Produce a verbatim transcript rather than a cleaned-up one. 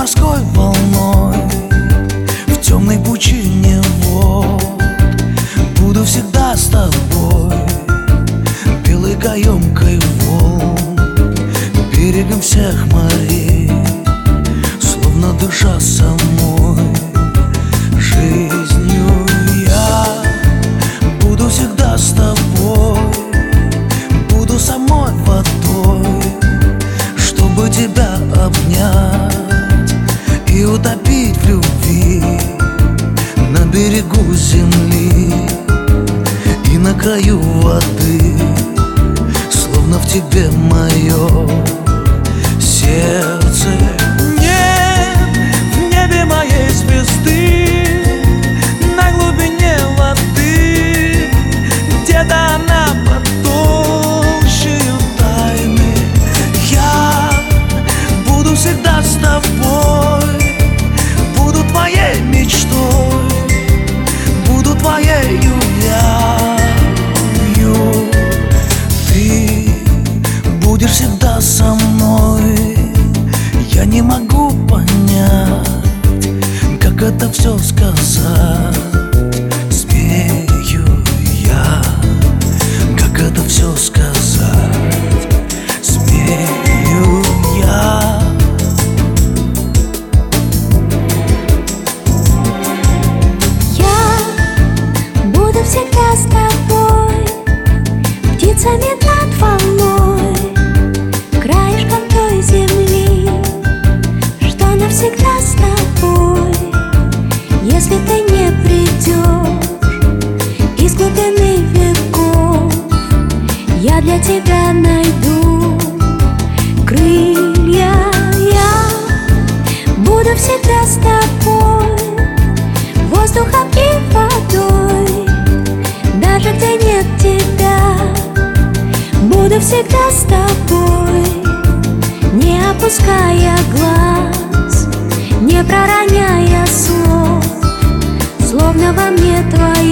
морской волной в темной пучине вод. Буду всегда с тобой, белой каемкой волн, берегом всех морей, словно дыша самой жизнью. Я буду всегда с тобой, буду самой водой, чтобы тебя обнять и утопить в любви на берегу земли и на краю воды, словно в тебе мое сердце. Нет в небе моей звезды, на глубине воды, где-то она под толщею тайны. Я буду всегда с тобой, буду твоей мечтой, буду твоею явью. Ты будешь всегда со мной. Я не могу понять, как это все сказать. Смею я, как это все сказать. Смею я. Я буду всегда с тобой, птицами над волной, краешком той земли, что навсегда с тобой. Если ты не придешь из глубины веков, я для тебя найду крылья. Я буду всегда с тобой, воздухом и водой, даже где нет тебя. Буду всегда с тобой, не опуская глаз, не пророняя слов, словно во мне твоя